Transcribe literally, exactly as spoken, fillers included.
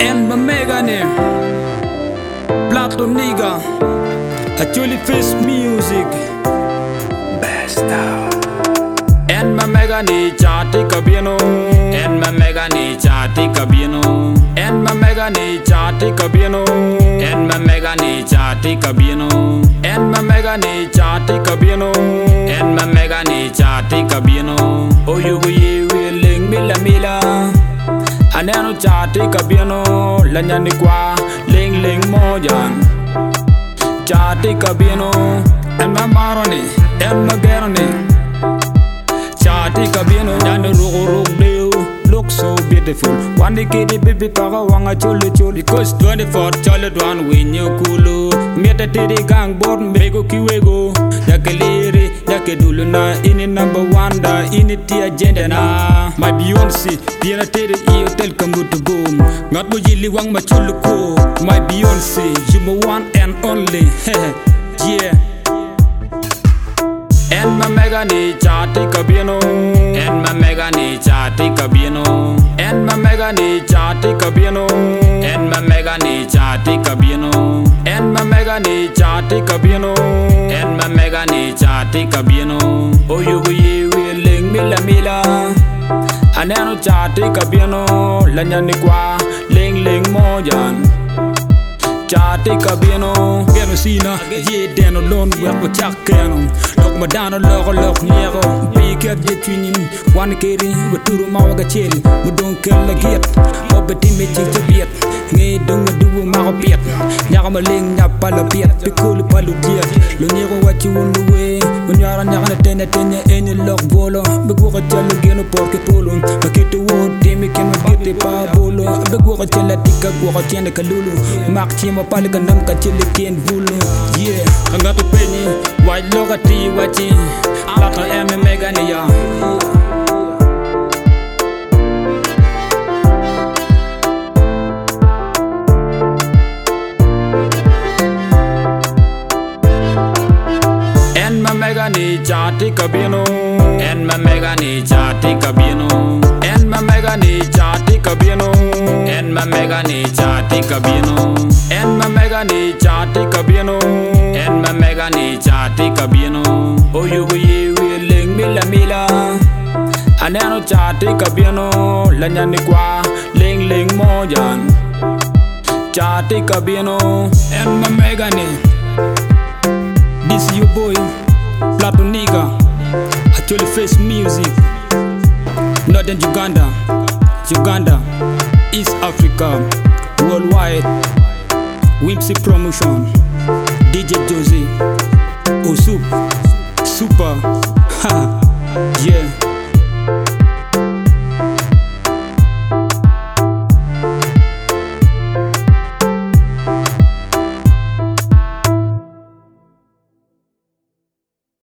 En ma megane Plato nigga Actually face music Best out En ma megane chati kabieno En ma megane chati kabieno En ma megane chati kabieno En ma megane chati kabieno En ma megane chati kabieno En ma megane chati kabieno Oyugo yewe ling mila mila Aneno chati kabieno Lanyani kwa ling ling mojan Chati kabieno En ma maroni En ma geroni Chati kabieno Dano rugo rug deo Look so beautiful One day kidi baby paga wanga cholo cholo Because twenty-four cholo dwan winyo kulu Mieta tiri gang board mbego kiwego Yake liri yake dulu na Ini number one da Ini ti agenda na My Beyonce Piena tiri iyo tel kamutu boom Ngat mo jili wang machulu ko My Beyonce You my one and only Yeah En ma megane chati kabieno En ma megane chati kabieno En ma megane chati kabieno En ma megane chati kabieno En ma megane chati kabieno En ma megane chati kabieno Oyugo yewe ling mila mila Aneno chati kabieno Lanyani kwa ling ling mojan Chati kabieno Geno sina Ye deno lon Wako chakeno Lok madano loko lok nyego Piket ye twinin Wan kiri Waturu mawaga cheli Mudong kela giet Obeti me ching chabiet Ngay dung maduwa mako piet Nyaka maling nyapala piet Pikuli palu diet Lo nyego wachi unduwe Unyara nyaka na tenya tenya Eni lok bolo Begwaka chalo geno porke polo Makito wo Demi ken magete pa bolo Begwaka chala tika Gwaka chende kalulu Mak chima pali kanam kachili ken vulu Yeah Kangato penyi White loka ti wachi Plato eme megane ya En ma megane chati kabieno En ma megane chati kabieno En ma megane chati kabieno En ma megane chati kabieno En ma megane chati kabieno En ma megane chati kabieno Oyugo yewe ling mila mila Aneno chati kabieno Lanyani kwa ling ling mojan Chati kabieno En ma megane This is your boy Plato nigga Actually face music Northern Uganda Uganda East Africa Worldwide Whimsy Promotion